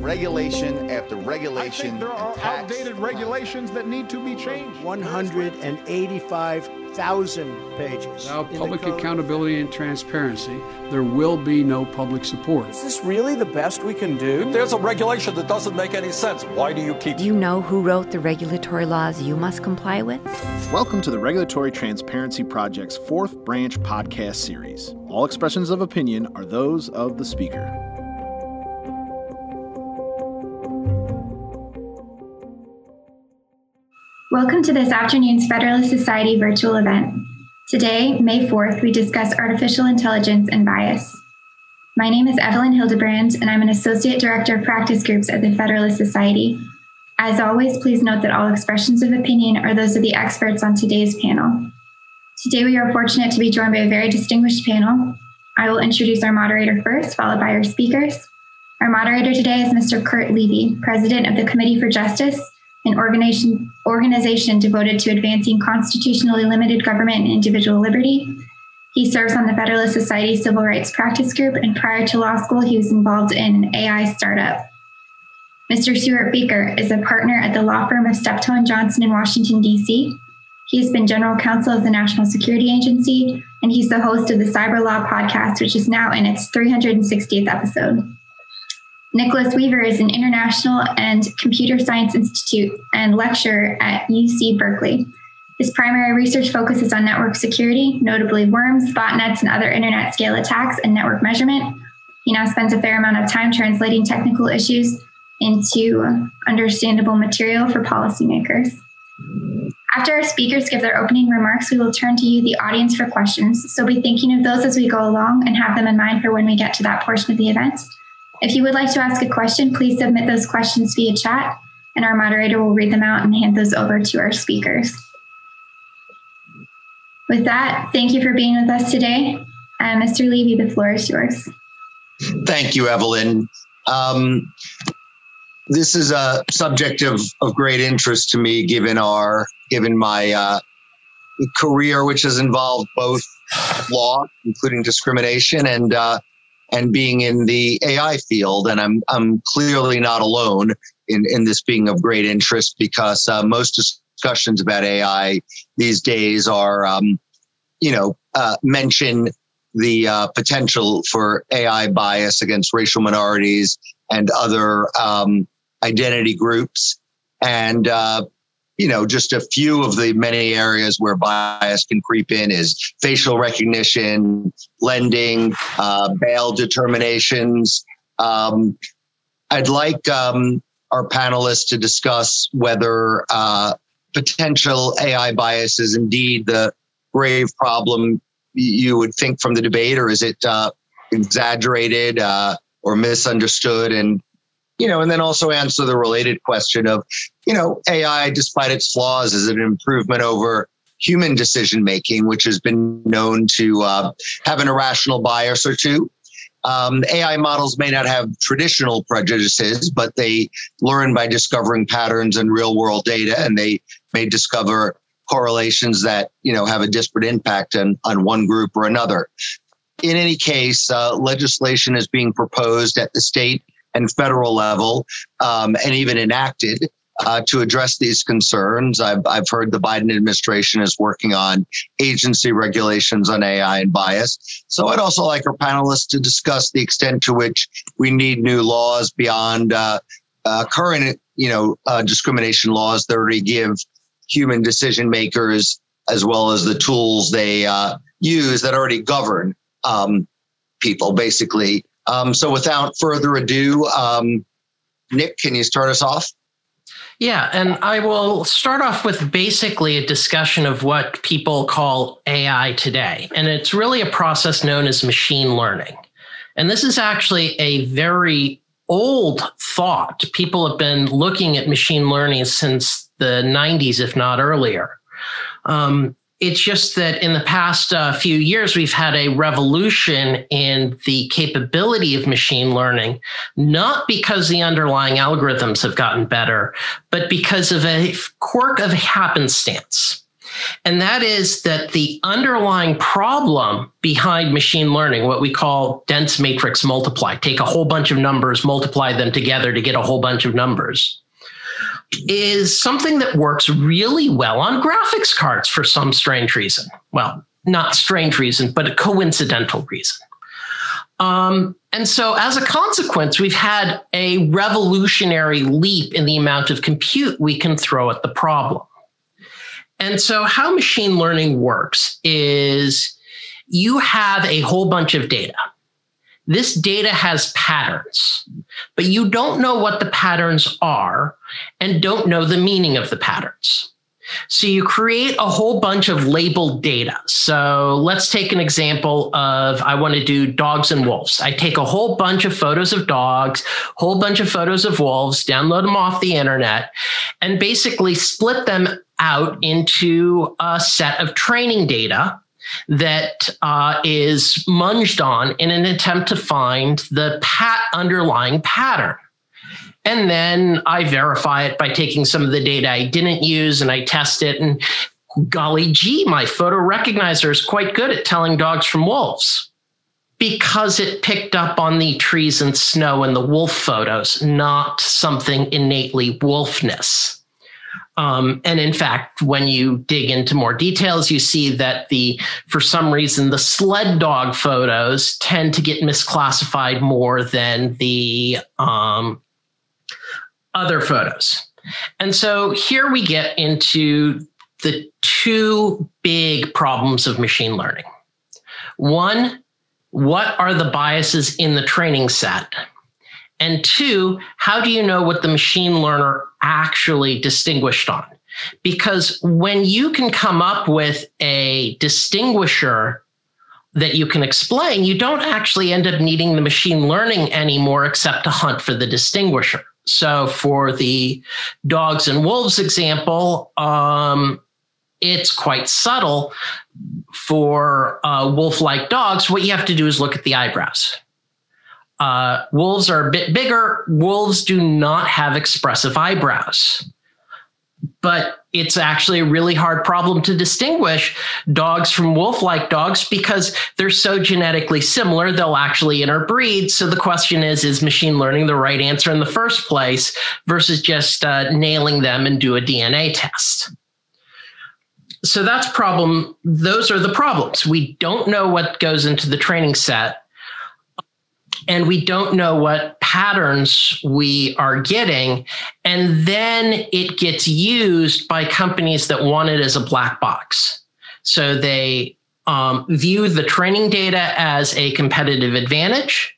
regulation after regulation. I think there are outdated regulations that need to be changed. 185,000 pages. Without public accountability and transparency, there will be no public support. Is this really the best we can do? If there's a regulation that doesn't make any sense, why do you keep it? Do you know who wrote the regulatory laws you must comply with? Welcome to the Regulatory Transparency Project's fourth branch podcast series. All expressions of opinion are those of the speaker. Welcome to this afternoon's Federalist Society virtual event. Today, May 4th, we discuss artificial intelligence and bias. My name is Evelyn Hildebrand, and I'm an Associate Director of Practice Groups at the Federalist Society. As always, please note that all expressions of opinion are those of the experts on today's panel. Today, we are fortunate to be joined by a very distinguished panel. I will introduce our moderator first, followed by our speakers. Our moderator today is Mr. Kurt Levy, President of the Committee for Justice, an organization devoted to advancing constitutionally limited government and individual liberty. He serves on the Federalist Society Civil Rights Practice Group, and prior to law school, he was involved in an AI startup. Mr. Stuart Baker is a partner at the law firm of Steptoe & Johnson in Washington, D.C. He has been general counsel of the National Security Agency, and he's the host of the Cyber Law podcast, which is now in its 360th episode. Nicholas Weaver is an international and computer science institute and lecturer at UC Berkeley. His primary research focuses on network security, notably worms, botnets, and other internet scale attacks and network measurement. He now spends a fair amount of time translating technical issues into understandable material for policymakers. After our speakers give their opening remarks, we will turn to you, the audience, for questions. So be thinking of those as we go along and have them in mind for when we get to that portion of the event. If you would like to ask a question, please submit those questions via chat, and our moderator will read them out and hand those over to our speakers. With that, thank you for being with us today. Mr. Levy, the floor is yours. Thank you, Evelyn. This is a subject of great interest to me, given my career, which has involved both law, including discrimination, and being in the AI field. And I'm clearly not alone in this being of great interest, because most discussions about AI these days are, mention the potential for AI bias against racial minorities and other identity groups. And, just a few of the many areas where bias can creep in is facial recognition, lending, bail determinations. I'd like our panelists to discuss whether potential AI bias is indeed the grave problem you would think from the debate, or is it exaggerated or misunderstood? And then also answer the related question of, AI, despite its flaws, is it an improvement over human decision-making, which has been known to have an irrational bias or two? AI models may not have traditional prejudices, but they learn by discovering patterns in real-world data, and they may discover correlations that, have a disparate impact on one group or another. In any case, legislation is being proposed at the state and federal level, and even enacted to address these concerns. I've heard the Biden administration is working on agency regulations on AI and bias. So I'd also like our panelists to discuss the extent to which we need new laws beyond current, discrimination laws that already give human decision makers, as well as the tools they use that already govern people, basically. So without further ado, Nick, can you start us off? Yeah, and I will start off with basically a discussion of what people call AI today. And it's really a process known as machine learning. And this is actually a very old thought. People have been looking at machine learning since the 90s, if not earlier. It's just that in the past few years, we've had a revolution in the capability of machine learning, not because the underlying algorithms have gotten better, but because of a quirk of happenstance. And that is that the underlying problem behind machine learning, what we call dense matrix multiply, take a whole bunch of numbers, multiply them together to get a whole bunch of numbers, is something that works really well on graphics cards for some strange reason. Well, not strange reason, but a coincidental reason. And so as a consequence, we've had a revolutionary leap in the amount of compute we can throw at the problem. And so how machine learning works is you have a whole bunch of data. This data has patterns, but you don't know what the patterns are and don't know the meaning of the patterns. So you create a whole bunch of labeled data. So let's take an example of, I want to do dogs and wolves. I take a whole bunch of photos of dogs, whole bunch of photos of wolves, download them off the internet, and basically split them out into a set of training data that is munged on in an attempt to find the underlying pattern. And then I verify it by taking some of the data I didn't use and I test it. And golly gee, my photo recognizer is quite good at telling dogs from wolves because it picked up on the trees and snow and the wolf photos, not something innately wolfness. And in fact, when you dig into more details, you see that for some reason, the sled dog photos tend to get misclassified more than the other photos. And so here we get into the two big problems of machine learning. One, what are the biases in the training set? And two, how do you know what the machine learner actually distinguished on? Because when you can come up with a distinguisher that you can explain, you don't actually end up needing the machine learning anymore except to hunt for the distinguisher. So for the dogs and wolves example, it's quite subtle. For wolf-like dogs, what you have to do is look at the eyebrows. Wolves are a bit bigger. Wolves do not have expressive eyebrows. But it's actually a really hard problem to distinguish dogs from wolf-like dogs because they're so genetically similar, they'll actually interbreed. So the question is machine learning the right answer in the first place versus just nailing them and do a DNA test? So that's problem. Those are the problems. We don't know what goes into the training set. And we don't know what patterns we are getting. And then it gets used by companies that want it as a black box. So they view the training data as a competitive advantage.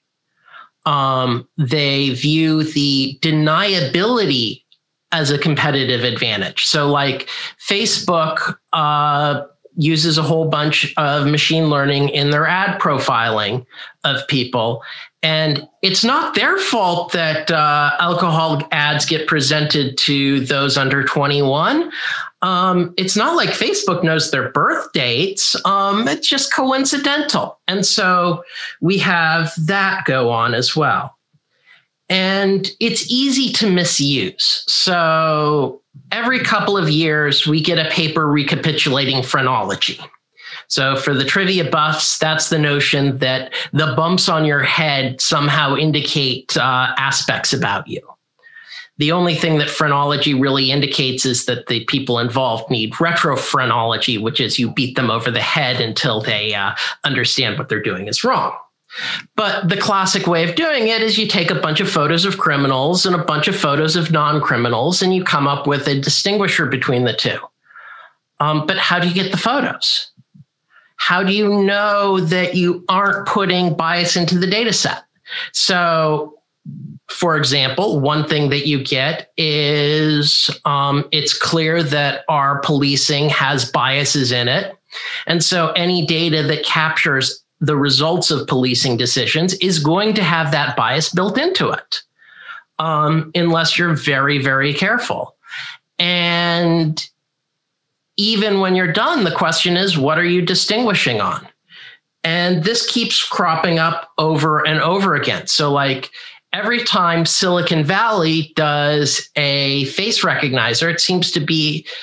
They view the deniability as a competitive advantage. So like Facebook uses a whole bunch of machine learning in their ad profiling of people. And it's not their fault that alcohol ads get presented to those under 21. It's not like Facebook knows their birth dates. It's just coincidental. And so we have that go on as well. And it's easy to misuse. So every couple of years, we get a paper recapitulating phrenology. So for the trivia buffs, that's the notion that the bumps on your head somehow indicate aspects about you. The only thing that phrenology really indicates is that the people involved need retrophrenology, which is you beat them over the head until they understand what they're doing is wrong. But the classic way of doing it is you take a bunch of photos of criminals and a bunch of photos of non-criminals, and you come up with a distinguisher between the two. But how do you get the photos? How do you know that you aren't putting bias into the data set? So, for example, one thing that you get is it's clear that our policing has biases in it. And so any data that captures the results of policing decisions is going to have that bias built into it, unless you're very, very careful. And even when you're done, the question is, what are you distinguishing on? And this keeps cropping up over and over again. So like every time Silicon Valley does a face recognizer, it seems to be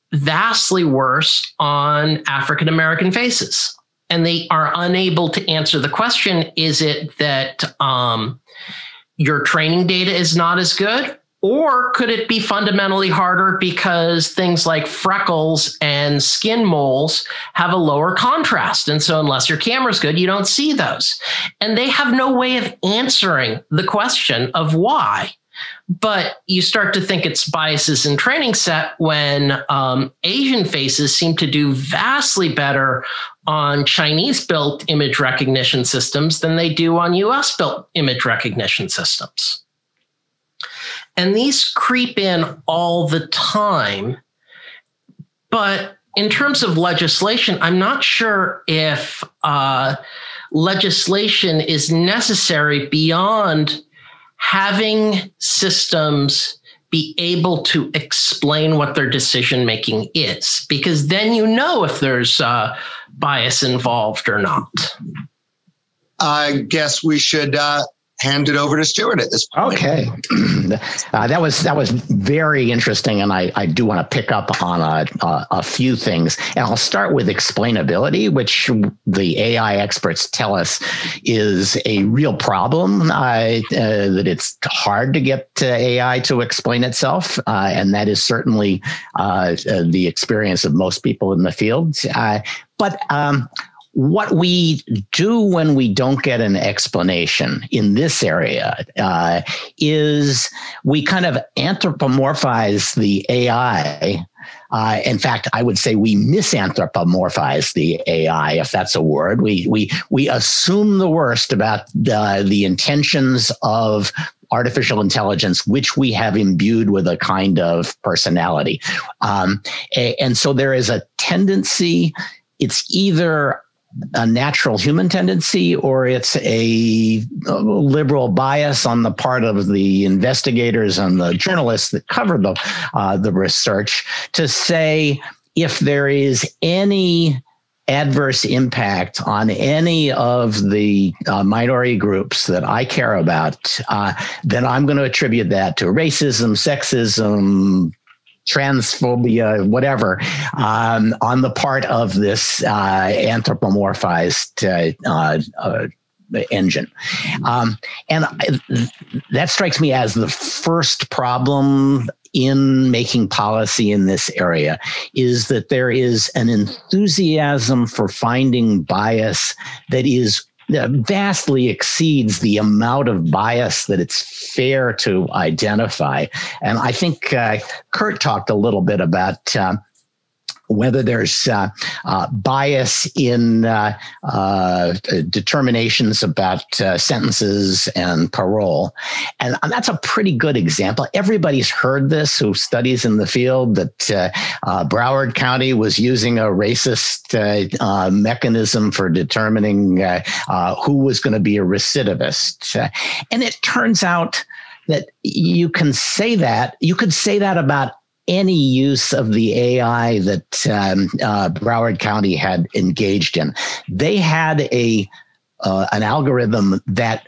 vastly worse on African American faces. And they are unable to answer the question, is it that your training data is not as good? Or could it be fundamentally harder because things like freckles and skin moles have a lower contrast? And so unless your camera's good, you don't see those. And they have no way of answering the question of why. But you start to think it's biases in training set when Asian faces seem to do vastly better on Chinese-built image recognition systems than they do on US-built image recognition systems. And these creep in all the time. But in terms of legislation, I'm not sure if legislation is necessary beyond having systems be able to explain what their decision making is, because then you know if there's bias involved or not. I guess we should hand it over to Stuart at this point. Okay. That was very interesting, and I do want to pick up on a few things. And I'll start with explainability, which the AI experts tell us is a real problem, that it's hard to get AI to explain itself, and that is certainly the experience of most people in the field. But what we do when we don't get an explanation in this area is we kind of anthropomorphize the AI. In fact, I would say we misanthropomorphize the AI, if that's a word. We assume the worst about the intentions of artificial intelligence, which we have imbued with a kind of personality. And so there is a tendency, it's either a natural human tendency or it's a liberal bias on the part of the investigators and the journalists that cover the research to say if there is any adverse impact on any of the minority groups that I care about, then I'm going to attribute that to racism, sexism, transphobia, whatever, on the part of this anthropomorphized engine. And that strikes me as the first problem in making policy in this area, is that there is an enthusiasm for finding bias that is vastly exceeds the amount of bias that it's fair to identify. And I think Kurt talked a little bit about whether there's bias in determinations about sentences and parole. And that's a pretty good example. Everybody's heard this who studies in the field, that Broward County was using a racist mechanism for determining who was going to be a recidivist. And it turns out that you can say that. You could say that about any use of the AI that Broward County had engaged in. They had an algorithm that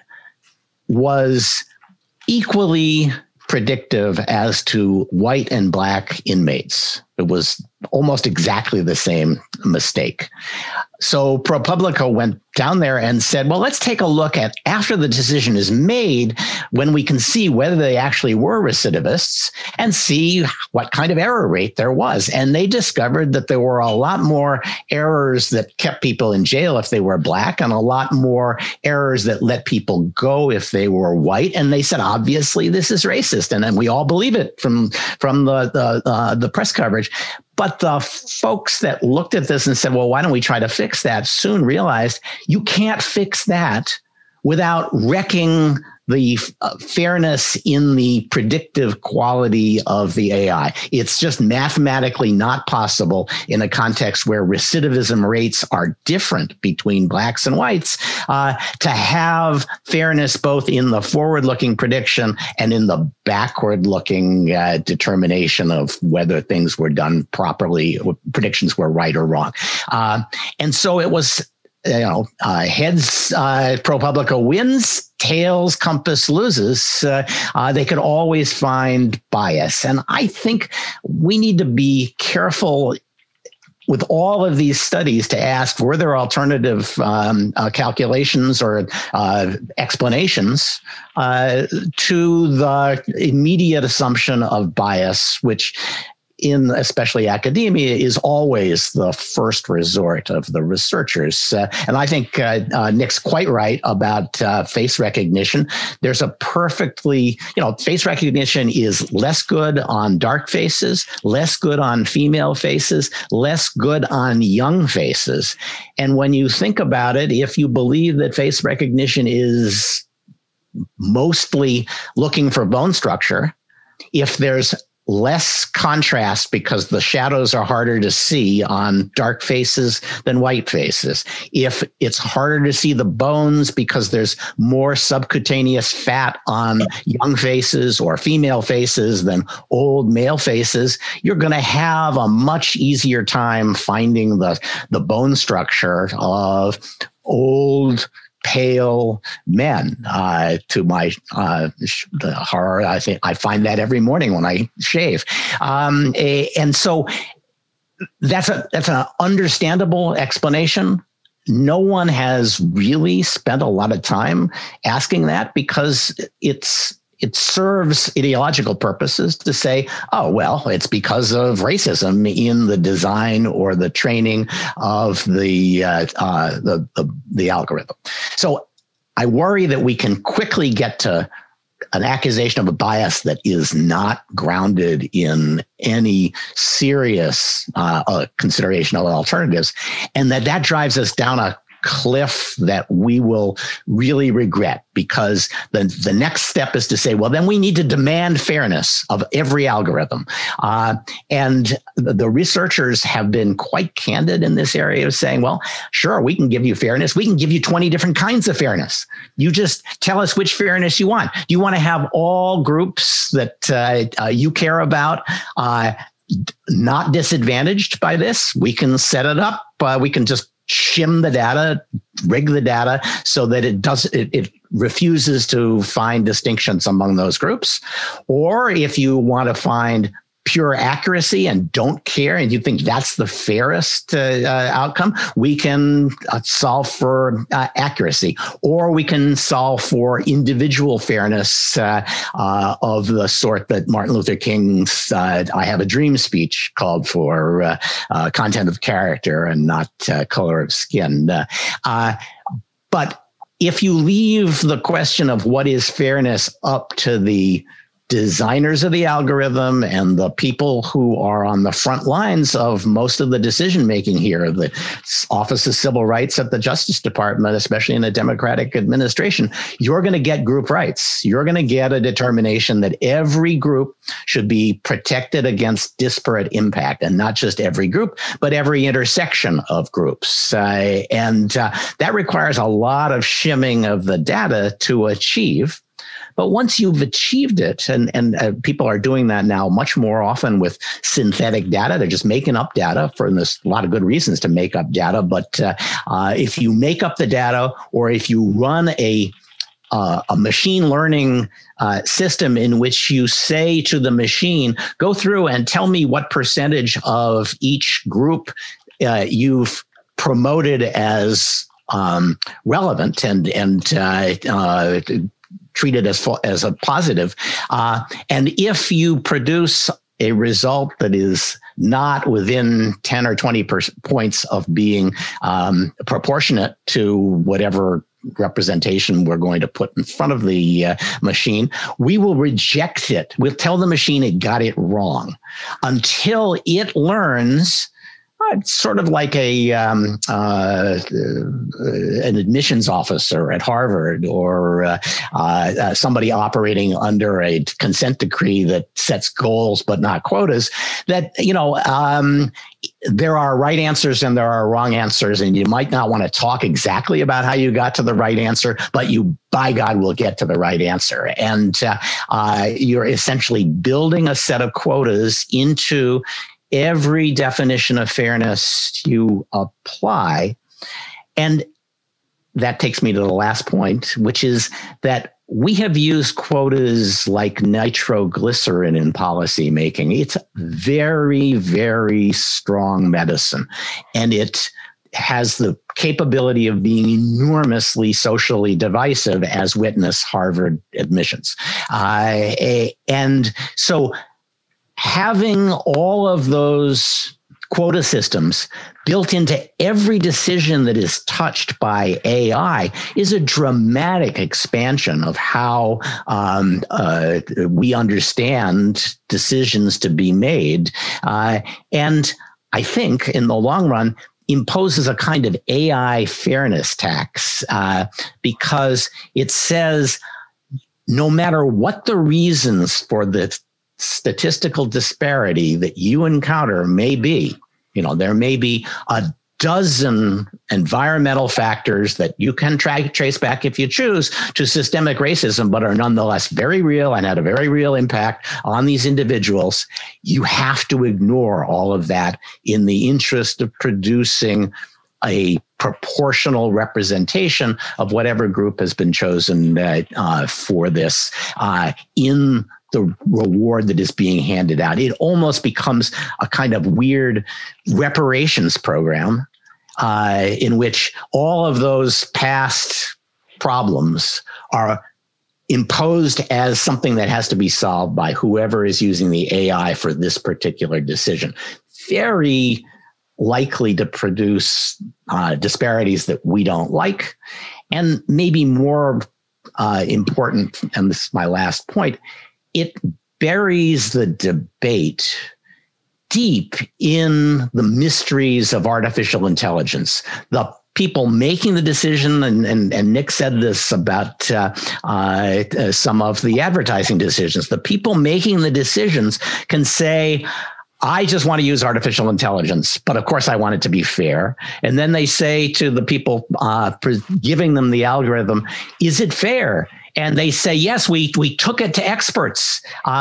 was equally predictive as to white and black inmates. It was almost exactly the same mistake. So ProPublica went down there and said, well, let's take a look at after the decision is made, when we can see whether they actually were recidivists and see what kind of error rate there was. And they discovered that there were a lot more errors that kept people in jail if they were black, and a lot more errors that let people go if they were white. And they said, obviously, this is racist. And then we all believe it from the press coverage. But the folks that looked at this and said, well, why don't we try to fix that, soon realized you can't fix that without wrecking the fairness in the predictive quality of the AI. It's just mathematically not possible in a context where recidivism rates are different between blacks and whites to have fairness both in the forward-looking prediction and in the backward-looking determination of whether things were done properly, predictions were right or wrong. And so it was heads, ProPublica wins, tails, Compass loses. They could always find bias. And I think we need to be careful with all of these studies to ask, were there alternative calculations or explanations to the immediate assumption of bias, which in especially academia is always the first resort of the researchers. And I think Nick's quite right about face recognition. There's a perfectly, face recognition is less good on dark faces, less good on female faces, less good on young faces. And when you think about it, if you believe that face recognition is mostly looking for bone structure, if there's less contrast because the shadows are harder to see on dark faces than white faces, if it's harder to see the bones because there's more subcutaneous fat on young faces or female faces than old male faces, you're going to have a much easier time finding the bone structure of old, pale men. To my the horror, I think I find that every morning when I shave, and so that's an understandable explanation. No one has really spent a lot of time asking that because it serves ideological purposes to say, oh, well, it's because of racism in the design or the training of the algorithm. So I worry that we can quickly get to an accusation of a bias that is not grounded in any serious consideration of alternatives, and that drives us down a cliff that we will really regret, because the next step is to say, well, then we need to demand fairness of every algorithm. And the researchers have been quite candid in this area of saying, well, sure, we can give you fairness. We can give you 20 different kinds of fairness. You just tell us which fairness you want. Do you want to have all groups that you care about not disadvantaged by this? We can set it up. We can just shim the data, rig the data so that it refuses to find distinctions among those groups. Or if you want to find pure accuracy and don't care, and you think that's the fairest outcome, we can solve for accuracy, or we can solve for individual fairness of the sort that Martin Luther King's I Have a Dream speech called for, content of character and not color of skin. But if you leave the question of what is fairness up to the designers of the algorithm and the people who are on the front lines of most of the decision making here, the Office of Civil Rights at the Justice Department, especially in a Democratic administration, you're going to get group rights. You're going to get a determination that every group should be protected against disparate impact, and not just every group, but every intersection of groups. And that requires a lot of shimming of the data to achieve. But once you've achieved it, and people are doing that now much more often with synthetic data, they're just making up data for, and there's a lot of good reasons to make up data. But if you make up the data, or if you run a machine learning system in which you say to the machine, go through and tell me what percentage of each group you've promoted as relevant and treated as a positive. And if you produce a result that is not within 10 or 20 points of being proportionate to whatever representation we're going to put in front of the machine, we will reject it. We'll tell the machine it got it wrong until it learns. It's sort of like an admissions officer at Harvard, or somebody operating under a consent decree that sets goals but not quotas. That, there are right answers and there are wrong answers, and you might not want to talk exactly about how you got to the right answer, but you, by God, will get to the right answer. And you're essentially building a set of quotas into every definition of fairness you apply. And that takes me to the last point, which is that we have used quotas like nitroglycerin in policy making. It's very, very strong medicine, and it has the capability of being enormously socially divisive, as witness Harvard admissions. And so having all of those quota systems built into every decision that is touched by AI is a dramatic expansion of how we understand decisions to be made. And I think in the long run, imposes a kind of AI fairness tax because it says no matter what the reasons for the statistical disparity that you encounter may be, there may be a dozen environmental factors that you can trace back if you choose to systemic racism, but are nonetheless very real and had a very real impact on these individuals. You have to ignore all of that in the interest of producing a proportional representation of whatever group has been chosen for this in the reward that is being handed out. It almost becomes a kind of weird reparations program in which all of those past problems are imposed as something that has to be solved by whoever is using the AI for this particular decision. Very likely to produce disparities that we don't like. And maybe more important, and this is my last point, it buries the debate deep in the mysteries of artificial intelligence. The people making the decision, and Nick said this about some of the advertising decisions, the people making the decisions can say, I just want to use artificial intelligence, but of course I want it to be fair. And then they say to the people giving them the algorithm, is it fair? And they say, yes, we took it to experts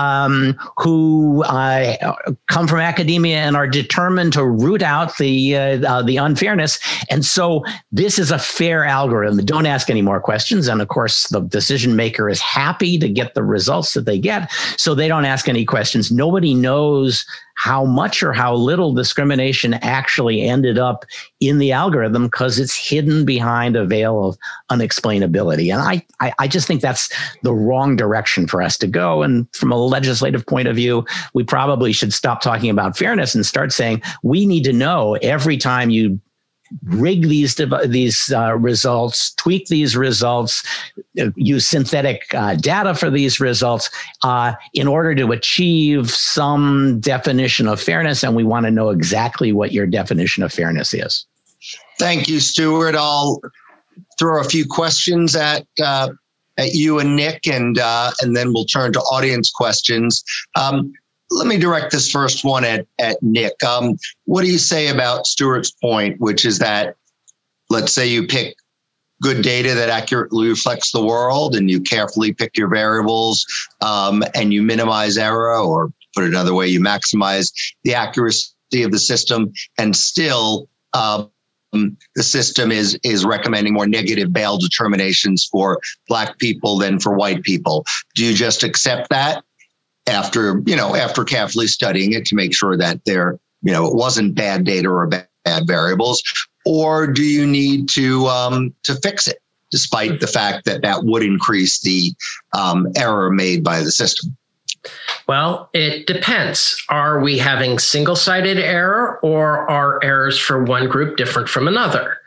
who come from academia and are determined to root out the unfairness. And so this is a fair algorithm. Don't ask any more questions. And of course, the decision maker is happy to get the results that they get. So they don't ask any questions. Nobody knows how much or how little discrimination actually ended up in the algorithm because it's hidden behind a veil of unexplainability. And I just think that's the wrong direction for us to go. And from a legislative point of view, we probably should stop talking about fairness and start saying we need to know every time you rig these results, tweak these results, use synthetic data for these results in order to achieve some definition of fairness. And we want to know exactly what your definition of fairness is. Thank you, Stuart. I'll throw a few questions at you and Nick, and then we'll turn to audience questions. Let me direct this first one at Nick. What do you say about Stuart's point, which is that, let's say you pick good data that accurately reflects the world and you carefully pick your variables and you minimize error, or put it another way, you maximize the accuracy of the system, and still the system is recommending more negative bail determinations for Black people than for white people. Do you just accept that after carefully studying it to make sure that it wasn't bad data or bad variables, or do you need to fix it, despite the fact that would increase the error made by the system? Well, it depends. Are we having single-sided error, or are errors for one group different from another?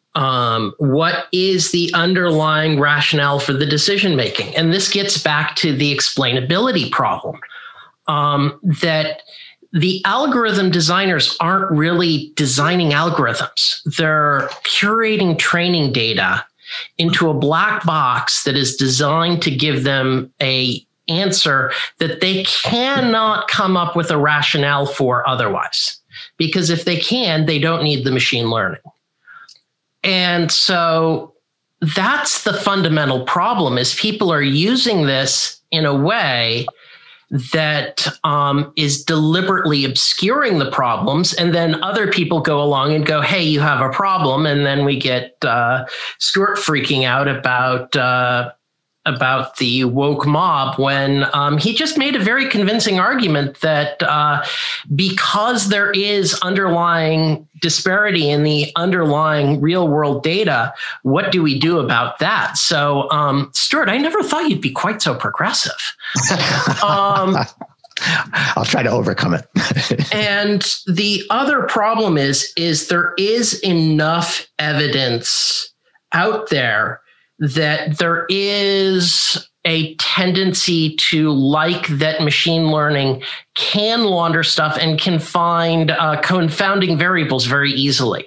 What is the underlying rationale for the decision-making? And this gets back to the explainability problem, that the algorithm designers aren't really designing algorithms. They're curating training data into a black box that is designed to give them an answer that they cannot come up with a rationale for otherwise. Because if they can, they don't need the machine learning. And so that's the fundamental problem, is people are using this in a way that is deliberately obscuring the problems, and then other people go along and go, hey, you have a problem, and then we get Stuart freaking out about the woke mob when he just made a very convincing argument that because there is underlying disparity in the underlying real world data, what do we do about that? So, Stuart, I never thought you'd be quite so progressive. I'll try to overcome it. And the other problem is there is enough evidence out there that there is a tendency to like that machine learning can launder stuff and can find confounding variables very easily.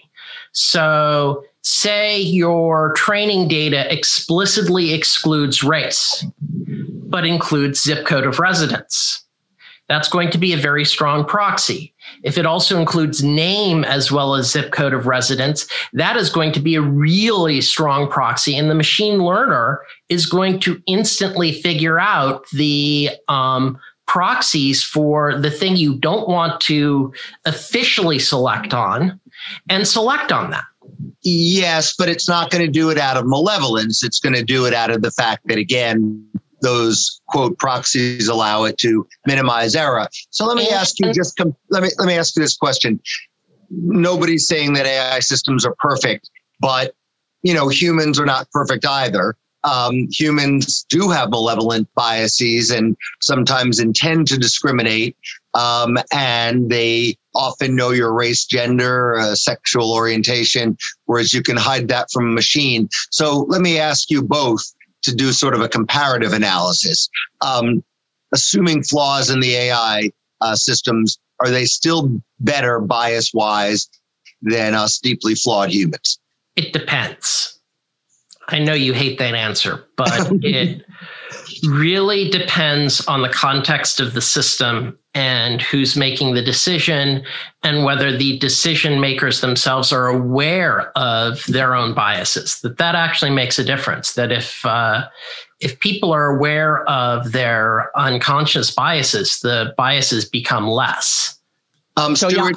So say your training data explicitly excludes race, but includes zip code of residence. That's going to be a very strong proxy. If it also includes name as well as zip code of residence, that is going to be a really strong proxy. And the machine learner is going to instantly figure out the proxies for the thing you don't want to officially select on and select on that. Yes, but it's not going to do it out of malevolence. It's going to do it out of the fact that, again, those quote proxies allow it to minimize error. So let me ask you let me ask you this question. Nobody's saying that AI systems are perfect, but humans are not perfect either. Humans do have malevolent biases and sometimes intend to discriminate. And they often know your race, gender, sexual orientation, whereas you can hide that from a machine. So let me ask you both to do sort of a comparative analysis. Assuming flaws in the AI systems, are they still better bias-wise than us deeply flawed humans? It depends. I know you hate that answer, but it really depends on the context of the system and who's making the decision and whether the decision makers themselves are aware of their own biases. That actually makes a difference. That if people are aware of their unconscious biases, the biases become less. Stuart,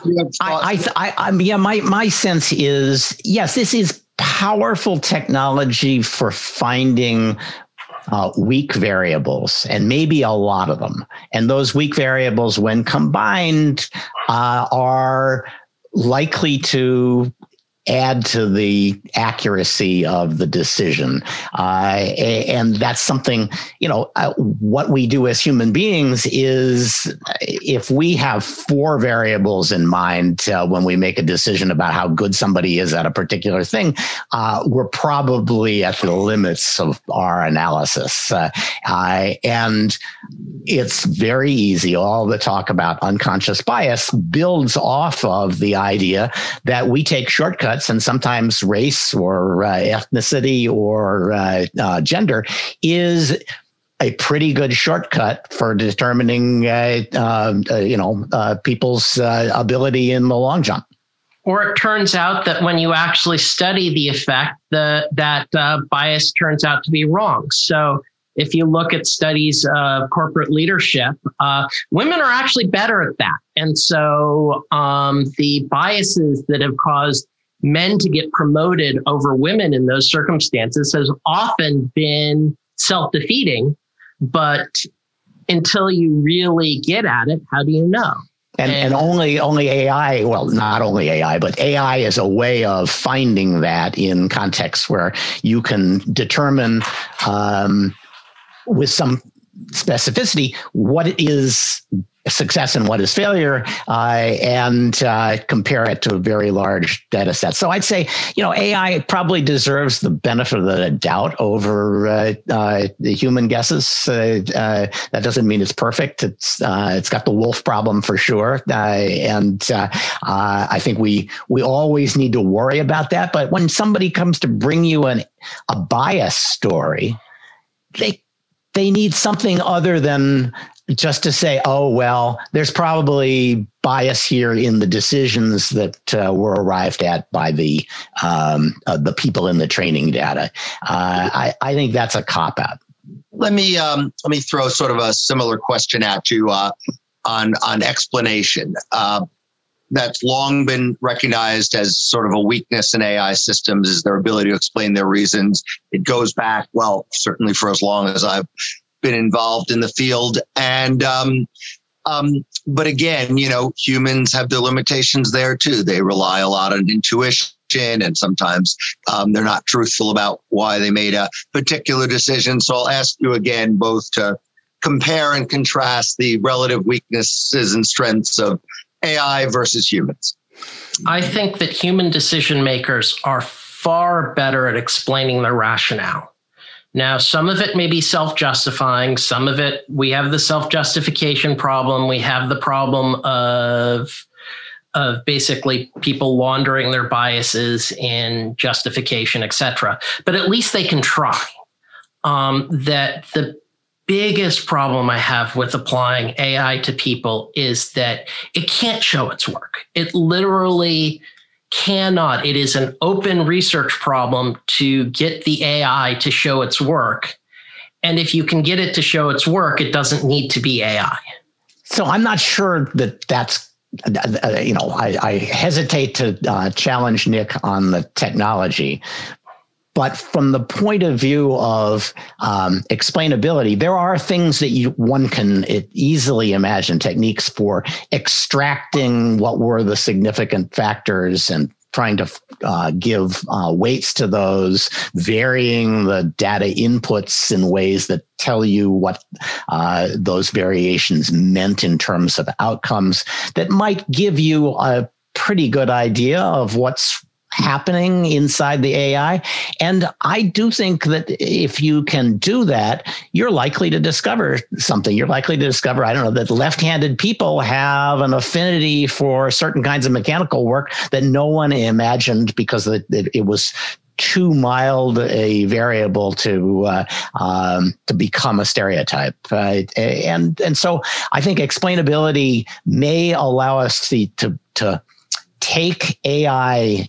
my sense is, yes, this is powerful technology for finding weak variables, and maybe a lot of them. And those weak variables, when combined, are likely to add to the accuracy of the decision. And that's something, what we do as human beings is, if we have 4 variables in mind when we make a decision about how good somebody is at a particular thing, we're probably at the limits of our analysis. And it's very easy. All the talk about unconscious bias builds off of the idea that we take shortcuts, and sometimes race or ethnicity or gender is a pretty good shortcut for determining people's ability in the long jump. Or it turns out that when you actually study the effect, that bias turns out to be wrong. So if you look at studies of corporate leadership, women are actually better at that. And so the biases that have caused men to get promoted over women in those circumstances has often been self-defeating. But until you really get at it, how do you know? And only AI, well, not only AI, but AI is a way of finding that in contexts where you can determine with some specificity what is success and what is failure, and compare it to a very large data set. So I'd say, AI probably deserves the benefit of the doubt over the human guesses. That doesn't mean it's perfect. It's got the wolf problem for sure, and I think we always need to worry about that. But when somebody comes to bring you a bias story, they need something other than just to say, oh, well, there's probably bias here in the decisions that were arrived at by the people in the training data. I think that's a cop-out. let me throw sort of a similar question at you on explanation. That's long been recognized as sort of a weakness in AI systems, is their ability to explain their reasons. It goes back, well, certainly for as long as I've been involved in the field. And but again, humans have their limitations there too. They rely a lot on intuition, and sometimes they're not truthful about why they made a particular decision. So I'll ask you again both to compare and contrast the relative weaknesses and strengths of AI versus humans. I think that human decision makers are far better at explaining their rationale. Now, some of it may be self-justifying. Some of it, we have the self-justification problem. We have the problem of basically people laundering their biases in justification, et cetera. But at least they can try. That the biggest problem I have with applying AI to people is that it can't show its work. It literally cannot. It is an open research problem to get the AI to show its work. And if you can get it to show its work, it doesn't need to be AI. So I'm not sure that that's, I hesitate to challenge Nick on the technology. But from the point of view of explainability, there are things that one can easily imagine, techniques for extracting what were the significant factors and trying to give weights to those, varying the data inputs in ways that tell you what those variations meant in terms of outcomes that might give you a pretty good idea of what's happening inside the AI. And I do think that if you can do that, you're likely to discover something. You're likely to discover, that left-handed people have an affinity for certain kinds of mechanical work that no one imagined because it was too mild a variable to become a stereotype. And so I think explainability may allow us to take AI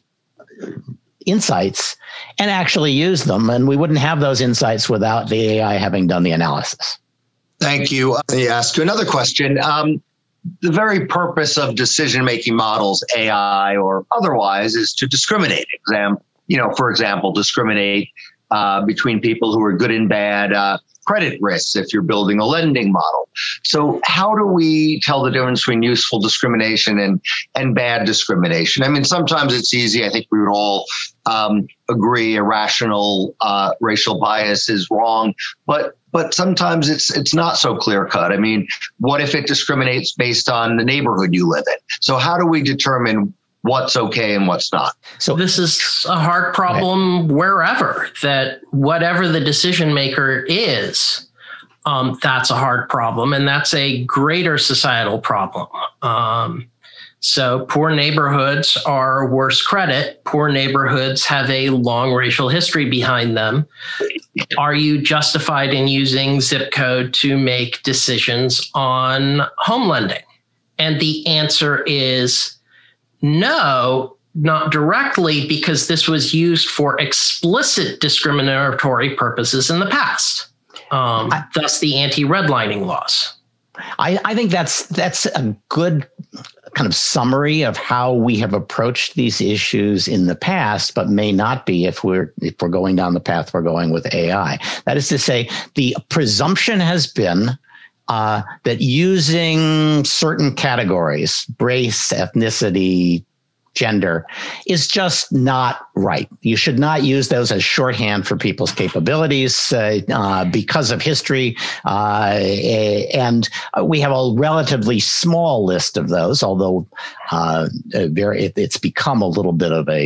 insights and actually use them. And we wouldn't have those insights without the AI having done the analysis. Thank you. Let me ask you another question. The very purpose of decision-making models, AI or otherwise, is to discriminate. For example, discriminate between people who are good and bad credit risks if you're building a lending model. So how do we tell the difference between useful discrimination and bad discrimination? I mean, sometimes it's easy. I think we would all agree irrational racial bias is wrong, but sometimes it's not so clear cut. I mean, what if it discriminates based on the neighborhood you live in? So how do we determine what's okay and what's not? So this is a hard problem wherever, that whatever the decision maker is, that's a hard problem. And that's a greater societal problem. So poor neighborhoods are worse credit. Poor neighborhoods have a long racial history behind them. Are you justified in using zip code to make decisions on home lending? And the answer is no, not directly, because this was used for explicit discriminatory purposes in the past. Thus the anti-redlining laws. I think that's a good kind of summary of how we have approached these issues in the past, but may not be if we're going down the path we're going with AI. That is to say, the presumption has been that using certain categories, race, ethnicity, gender, is just not right. You should not use those as shorthand for people's capabilities because of history. And we have a relatively small list of those, although it's become a little bit of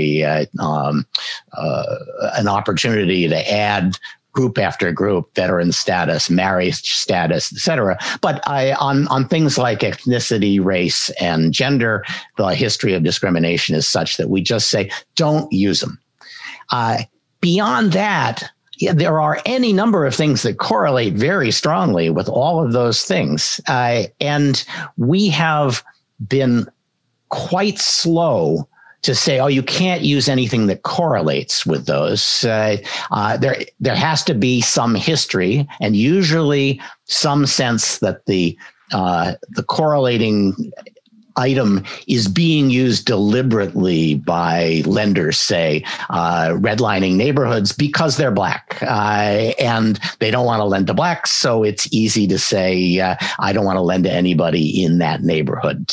an opportunity to add group after group, veteran status, marriage status, et cetera. But on things like ethnicity, race, and gender, the history of discrimination is such that we just say, don't use them. Beyond that, there are any number of things that correlate very strongly with all of those things. And we have been quite slow to say, oh, you can't use anything that correlates with those. There has to be some history, and usually some sense that the correlating item is being used deliberately by lenders, say, redlining neighborhoods because they're black and they don't want to lend to blacks. So it's easy to say, I don't want to lend to anybody in that neighborhood.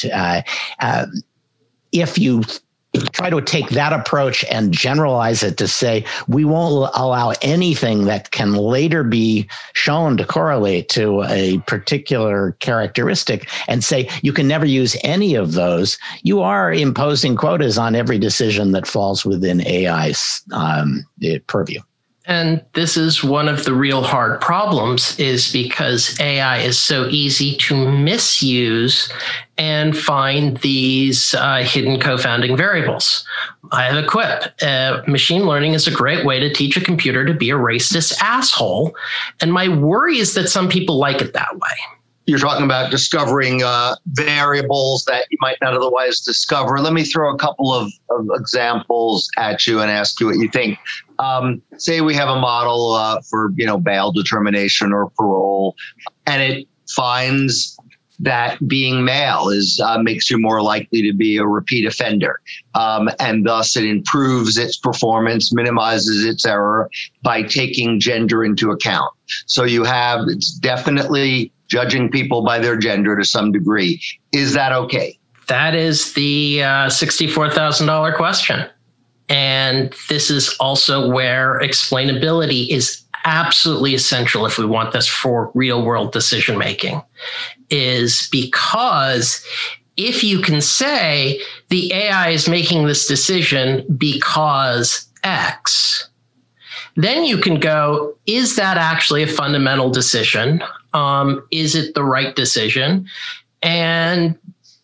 If you try to take that approach and generalize it to say, we won't allow anything that can later be shown to correlate to a particular characteristic and say, you can never use any of those, you are imposing quotas on every decision that falls within AI's purview. And this is one of the real hard problems, is because AI is so easy to misuse and find these hidden co-founding variables. I have a quip. Machine learning is a great way to teach a computer to be a racist asshole. And my worry is that some people like it that way. You're talking about discovering variables that you might not otherwise discover. Let me throw a couple of examples at you and ask you what you think. Say we have a model for bail determination or parole, and it finds that being male makes you more likely to be a repeat offender, and thus it improves its performance, minimizes its error by taking gender into account. So it's definitely judging people by their gender to some degree. Is that okay? That is the $64,000 question. And this is also where explainability is absolutely essential if we want this for real world decision making, is because if you can say the AI is making this decision because X, then you can go, is that actually a fundamental decision? Is it the right decision? And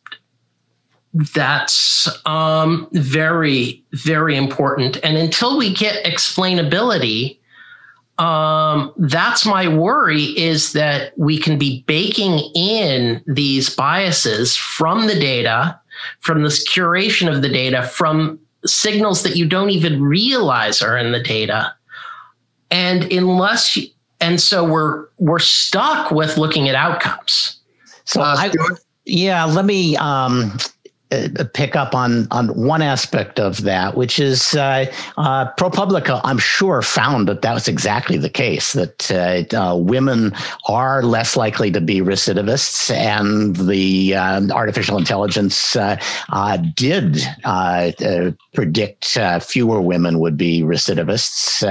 that's very, very important. And until we get explainability, that's my worry, is that we can be baking in these biases from the data, from this curation of the data, from signals that you don't even realize are in the data. And so we're stuck with looking at outcomes. So let me pick up on one aspect of that, which is ProPublica, I'm sure, found that was exactly the case, that women are less likely to be recidivists, and the artificial intelligence did predict fewer women would be recidivists,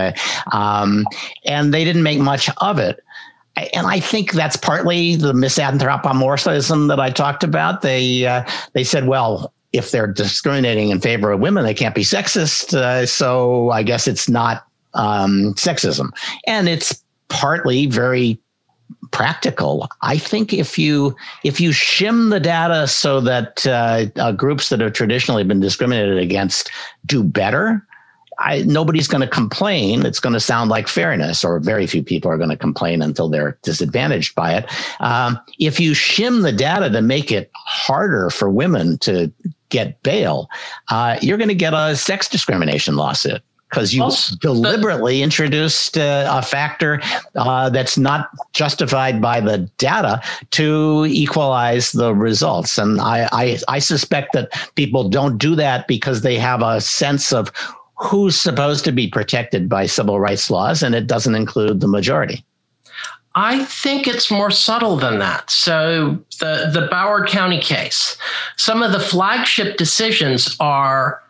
and they didn't make much of it. And I think that's partly the misanthropomorphism that I talked about. They said, well, if they're discriminating in favor of women, they can't be sexist. So I guess it's not sexism. And it's partly very practical. I think if you shim the data so that groups that have traditionally been discriminated against do better, nobody's going to complain. It's going to sound like fairness, or very few people are going to complain until they're disadvantaged by it. If you shim the data to make it harder for women to get bail, you're going to get a sex discrimination lawsuit, because you deliberately introduced a factor that's not justified by the data to equalize the results. And I suspect that people don't do that because they have a sense of who's supposed to be protected by civil rights laws, and it doesn't include the majority. I think it's more subtle than that. So the Broward County case, some of the flagship decisions are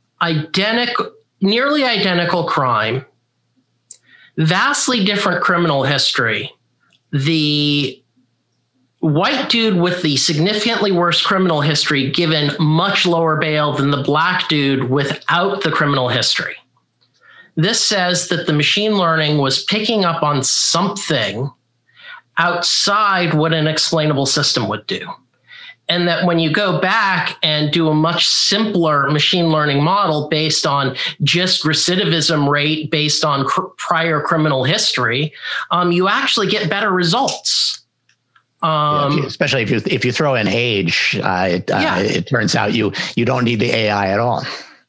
nearly identical crime, vastly different criminal history. The white dude with the significantly worse criminal history given much lower bail than the black dude without the criminal history. This says that the machine learning was picking up on something outside what an explainable system would do. And that when you go back and do a much simpler machine learning model based on just recidivism rate based on prior criminal history, you actually get better results. Especially if you throw in age, it turns out you don't need the AI at all.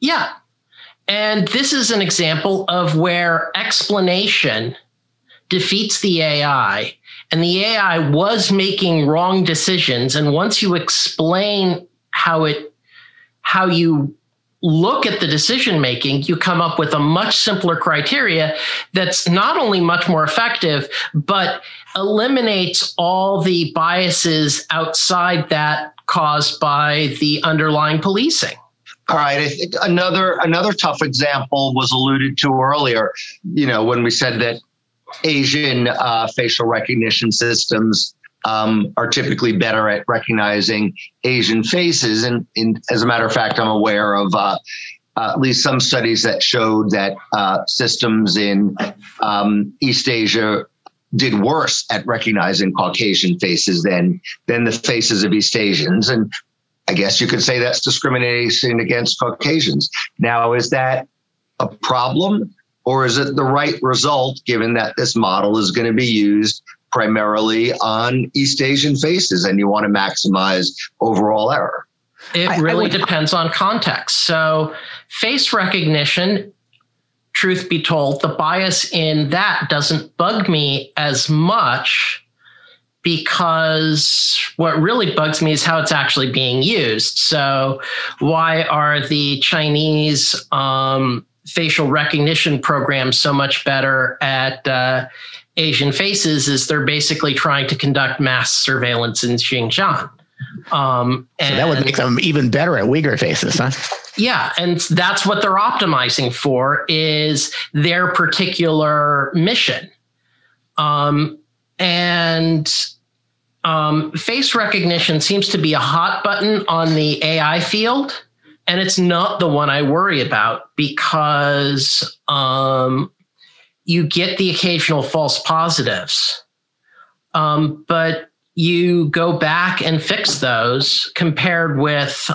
Yeah. And this is an example of where explanation defeats the AI, and the AI was making wrong decisions. And once you explain how you look at the decision making, you come up with a much simpler criteria that's not only much more effective, but eliminates all the biases outside that caused by the underlying policing. All right. I think another tough example was alluded to earlier, when we said that Asian facial recognition systems are typically better at recognizing Asian faces. And as a matter of fact, I'm aware of at least some studies that showed that systems in East Asia did worse at recognizing Caucasian faces than the faces of East Asians. And I guess you could say that's discrimination against Caucasians. Now, is that a problem, or is it the right result, given that this model is going to be used primarily on East Asian faces and you want to maximize overall error? It really depends on context. So face recognition, truth be told, the bias in that doesn't bug me as much, because what really bugs me is how it's actually being used. So why are the Chinese facial recognition programs so much better at Asian faces? Is they're basically trying to conduct mass surveillance in Xinjiang. So that would make them even better at Uyghur faces, huh? Yeah, and that's what they're optimizing for, is their particular mission. Face recognition seems to be a hot button on the AI field, and it's not the one I worry about, because you get the occasional false positives, but you go back and fix those, compared with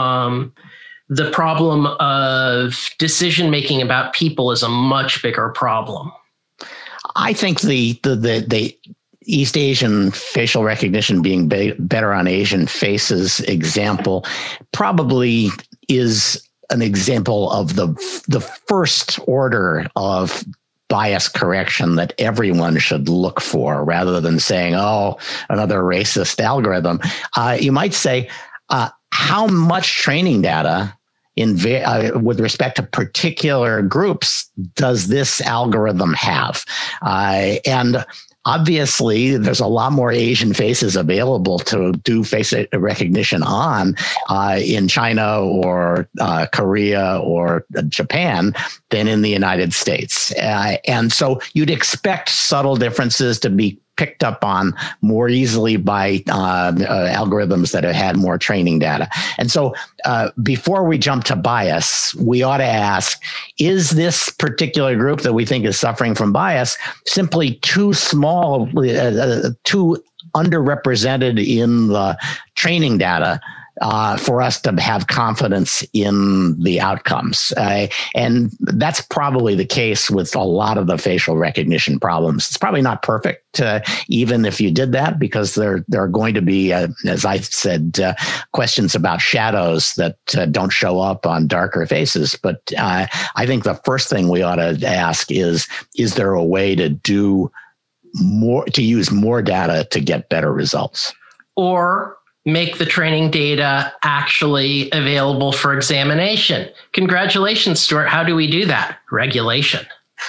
the problem of decision making about people is a much bigger problem. I think the East Asian facial recognition being better on Asian faces example probably is an example of the first order of bias correction that everyone should look for, rather than saying, oh, another racist algorithm. You might say, how much training data with respect to particular groups does this algorithm have? And obviously, there's a lot more Asian faces available to do face recognition on in China or Korea or Japan than in the United States. And so you'd expect subtle differences to be picked up on more easily by algorithms that have had more training data. And so before we jump to bias, we ought to ask, is this particular group that we think is suffering from bias simply too small, too underrepresented in the training data for us to have confidence in the outcomes? And that's probably the case with a lot of the facial recognition problems. It's probably not perfect, even if you did that, because there are going to be, as I said, questions about shadows that don't show up on darker faces. But I think the first thing we ought to ask is there a way to do more, to use more data to get better results? Or make the training data actually available for examination. Congratulations, Stuart. How do we do that? Regulation.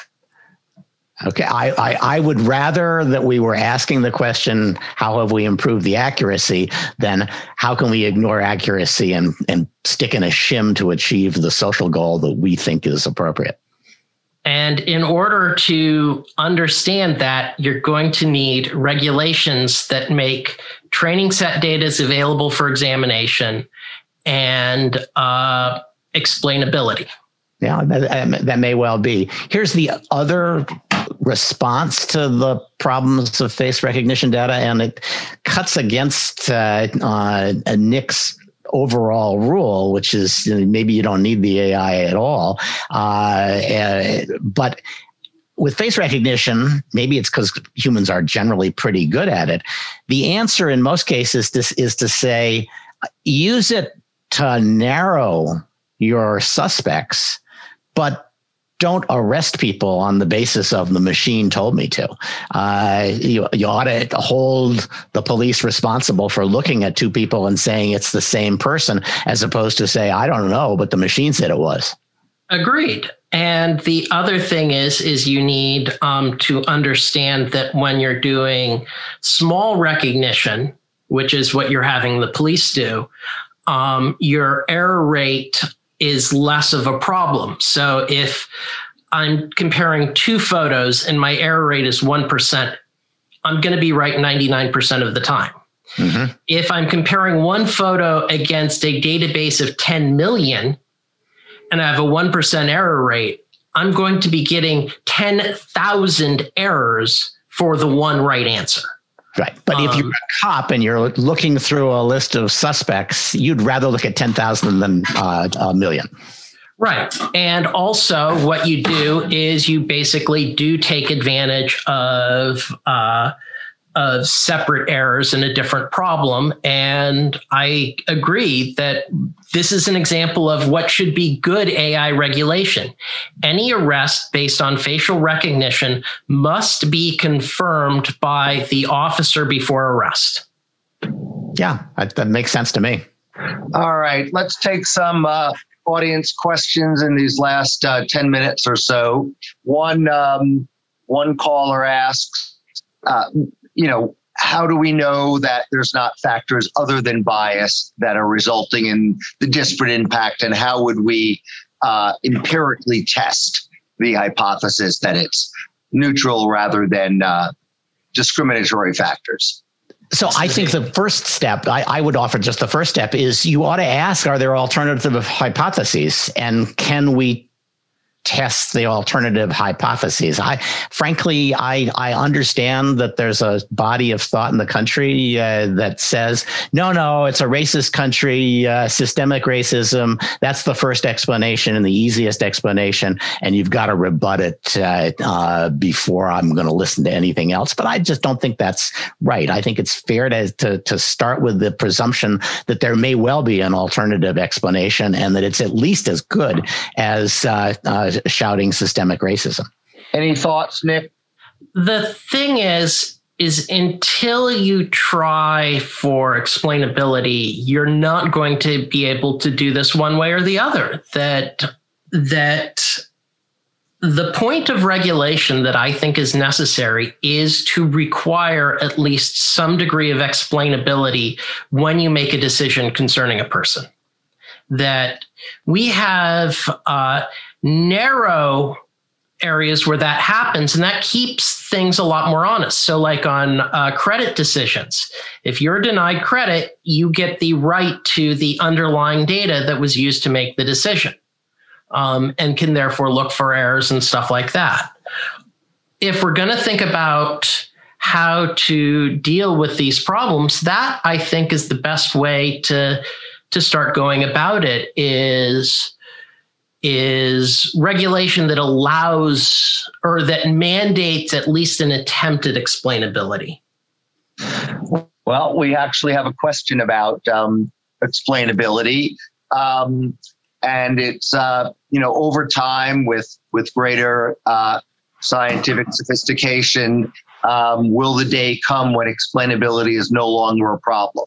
Okay, I would rather that we were asking the question, how have we improved the accuracy, than how can we ignore accuracy and stick in a shim to achieve the social goal that we think is appropriate. And in order to understand that, you're going to need regulations that make training set data available for examination and explainability. Yeah, that may well be. Here's the other response to the problems of face recognition data, and it cuts against Nick's overall rule, which is maybe you don't need the AI at all. But with face recognition, maybe it's because humans are generally pretty good at it. The answer in most cases is to say, use it to narrow your suspects, but don't arrest people on the basis of the machine told me to. You ought to hold the police responsible for looking at two people and saying it's the same person, as opposed to say, I don't know, but the machine said it was. Agreed. And the other thing is you need to understand that when you're doing small recognition, which is what you're having the police do, your error rate is less of a problem. So if I'm comparing two photos and my error rate is 1%, I'm going to be right 99% of the time. Mm-hmm. If I'm comparing one photo against a database of 10 million and I have a 1% error rate, I'm going to be getting 10,000 errors for the one right answer. Right. But if you're a cop and you're looking through a list of suspects, you'd rather look at 10,000 than a million. Right. And also what you do is you basically do take advantage of separate errors in a different problem. And I agree that this is an example of what should be good AI regulation. Any arrest based on facial recognition must be confirmed by the officer before arrest. Yeah, that makes sense to me. All right, let's take some audience questions in these last 10 minutes or so. One caller asks, how do we know that there's not factors other than bias that are resulting in the disparate impact, and how would we empirically test the hypothesis that it's neutral rather than discriminatory factors? So I think the first step, I would offer just the first step, is you ought to ask, are there alternative hypotheses, and can we test the alternative hypotheses? Frankly, I understand that there's a body of thought in the country that says, no, it's a racist country, systemic racism. That's the first explanation and the easiest explanation, and you've got to rebut it before I'm going to listen to anything else. But I just don't think that's right. I think it's fair to start with the presumption that there may well be an alternative explanation, and that it's at least as good as shouting systemic racism. Any thoughts, Nick? The thing is until you try for explainability, you're not going to be able to do this one way or the other. That the point of regulation that I think is necessary is to require at least some degree of explainability when you make a decision concerning a person. That we have narrow areas where that happens, and that keeps things a lot more honest. So like on credit decisions, if you're denied credit, you get the right to the underlying data that was used to make the decision, and can therefore look for errors and stuff like that. If we're going to think about how to deal with these problems, that I think is the best way to start going about it, is regulation that allows or that mandates at least an attempt at explainability. Well, we actually have a question about explainability. And it's, over time with greater scientific sophistication, will the day come when explainability is no longer a problem?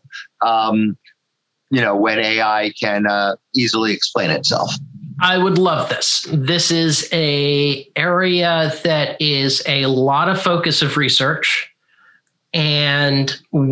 When AI can easily explain itself. I would love this. This is an area that is a lot of focus of research. And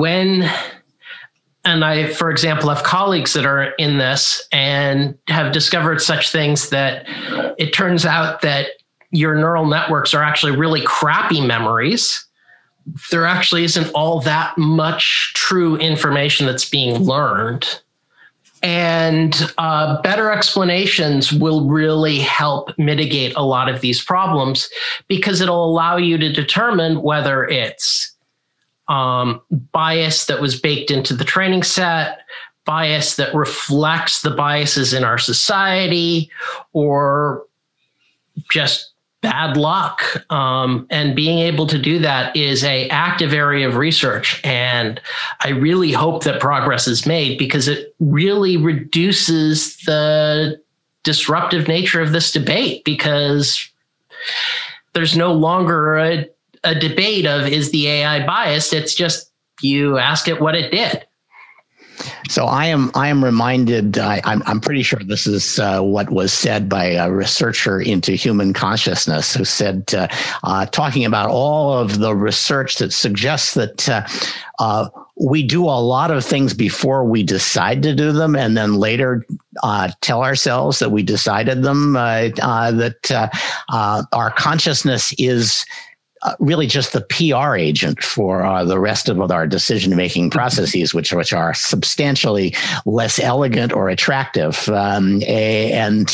I, for example, have colleagues that are in this and have discovered such things that it turns out that your neural networks are actually really crappy memories. There actually isn't all that much true information that's being learned. And better explanations will really help mitigate a lot of these problems, because it'll allow you to determine whether it's bias that was baked into the training set, bias that reflects the biases in our society, or just bad luck. And being able to do that is an active area of research. And I really hope that progress is made, because it really reduces the disruptive nature of this debate, because there's no longer a debate of, is the AI biased? It's just, you ask it what it did. So I am reminded. I'm pretty sure this is what was said by a researcher into human consciousness, who said, talking about all of the research that suggests that we do a lot of things before we decide to do them, and then later tell ourselves that we decided them. That our consciousness is really just the PR agent for the rest of our decision-making processes, which are substantially less elegant or attractive. And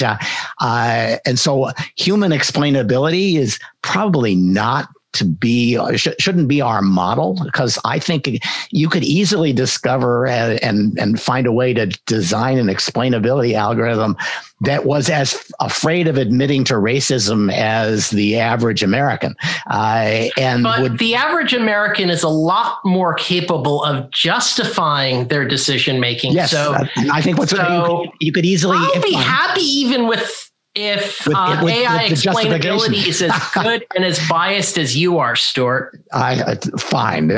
so human explainability is probably not to be, shouldn't be our model, because I think you could easily discover and find a way to design an explainability algorithm that was as afraid of admitting to racism as the average American. But the average American is a lot more capable of justifying their decision making. Yes, so I think you could easily. I'll be happy even if AI explainability is as good and as biased as you are, Stuart. Fine.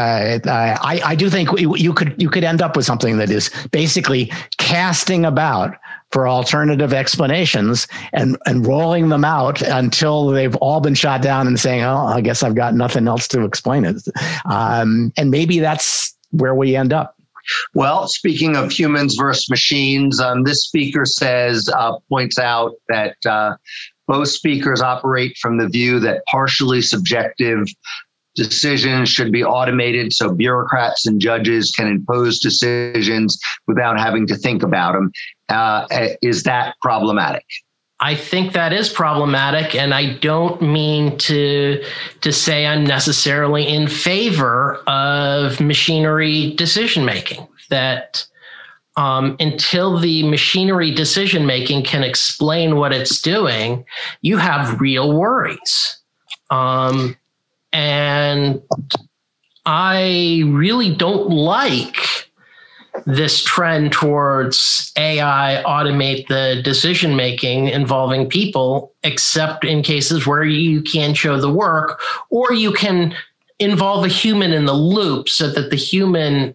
I do think you could end up with something that is basically casting about for alternative explanations and rolling them out until they've all been shot down and saying, oh, I guess I've got nothing else to explain it. And maybe that's where we end up. Well, speaking of humans versus machines, this speaker points out that both speakers operate from the view that partially subjective decisions should be automated so bureaucrats and judges can impose decisions without having to think about them. Is that problematic? I think that is problematic, and I don't mean to say I'm necessarily in favor of machinery decision making. That until the machinery decision making can explain what it's doing, you have real worries. And I really don't like this trend towards AI automate the decision making involving people, except in cases where you can show the work, or you can involve a human in the loop so that the human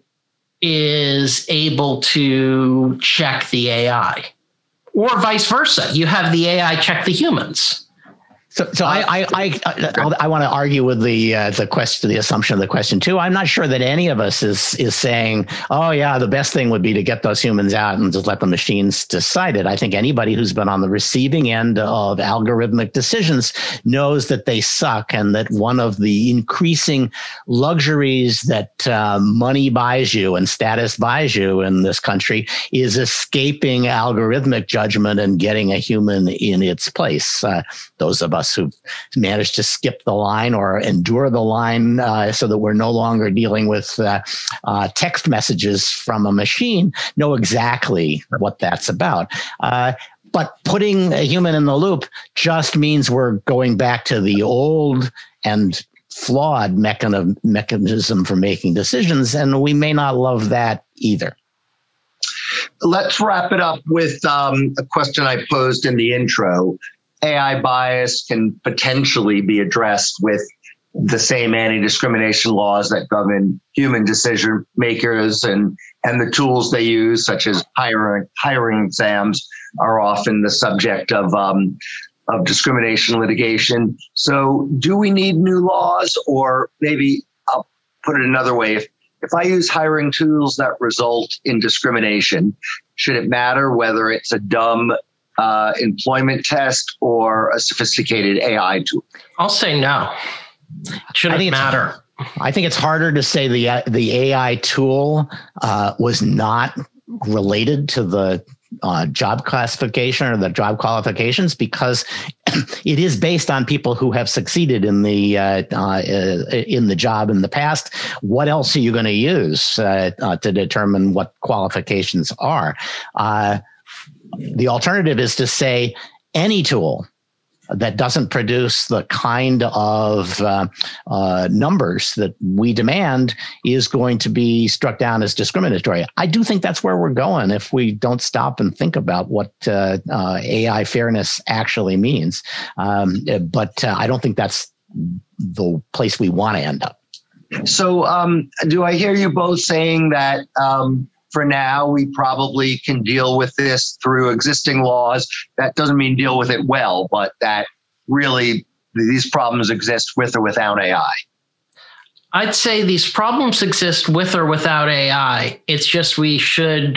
is able to check the AI, or vice versa. You have the AI check the humans. So I want to argue with the question, the assumption of the question too. I'm not sure that any of us is saying, oh yeah, the best thing would be to get those humans out and just let the machines decide it. I think anybody who's been on the receiving end of algorithmic decisions knows that they suck, and that one of the increasing luxuries that money buys you and status buys you in this country is escaping algorithmic judgment and getting a human in its place. Those of us who've managed to skip the line or endure the line so that we're no longer dealing with text messages from a machine know exactly what that's about. But putting a human in the loop just means we're going back to the old and flawed mechanism for making decisions, and we may not love that either. Let's wrap it up with a question I posed in the intro. AI bias can potentially be addressed with the same anti-discrimination laws that govern human decision makers, and the tools they use, such as hiring exams, are often the subject of discrimination litigation. So do we need new laws? Or maybe I'll put it another way. If I use hiring tools that result in discrimination, should it matter whether it's a dumb employment test or a sophisticated AI tool? I'll say no. It shouldn't matter. I think it's harder to say the AI tool was not related to the job classification or the job qualifications, because it is based on people who have succeeded in the job in the past. What else are you going to use to determine what qualifications are? The alternative is to say any tool that doesn't produce the kind of numbers that we demand is going to be struck down as discriminatory. I do think that's where we're going if we don't stop and think about what AI fairness actually means. But I don't think that's the place we want to end up. So do I hear you both saying that for now, we probably can deal with this through existing laws? That doesn't mean deal with it well, but that really these problems exist with or without AI. I'd say these problems exist with or without AI. It's just we should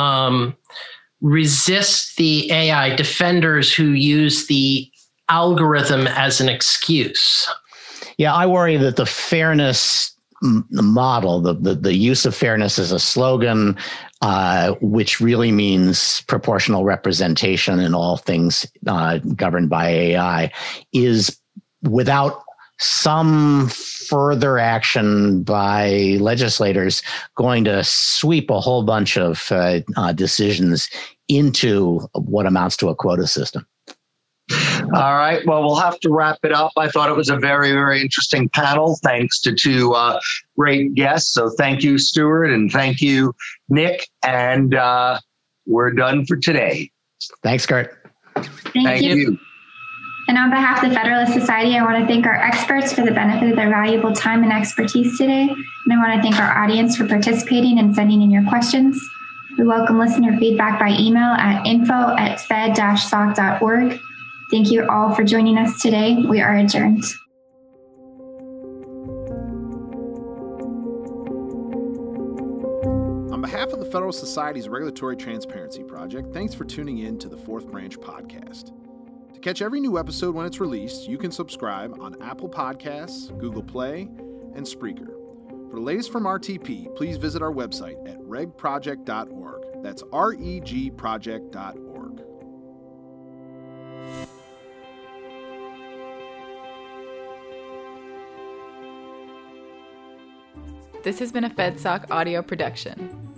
resist the AI defenders who use the algorithm as an excuse. Yeah, I worry that the fairness model, the use of fairness as a slogan, which really means proportional representation in all things governed by AI, is without some further action by legislators going to sweep a whole bunch of decisions into what amounts to a quota system. All right. Well, we'll have to wrap it up. I thought it was a very, very interesting panel. Thanks to two great guests. So thank you, Stuart, and thank you, Nick. And we're done for today. Thanks, Kurt. Thank you. And on behalf of the Federalist Society, I want to thank our experts for the benefit of their valuable time and expertise today. And I want to thank our audience for participating and sending in your questions. We welcome listener feedback by email at info@fed-soc.org. Thank you all for joining us today. We are adjourned. On behalf of the Federal Society's Regulatory Transparency Project, thanks for tuning in to the Fourth Branch podcast. To catch every new episode when it's released, you can subscribe on Apple Podcasts, Google Play, and Spreaker. For the latest from RTP, please visit our website at regproject.org. That's regproject.org. This has been a FedSoc audio production.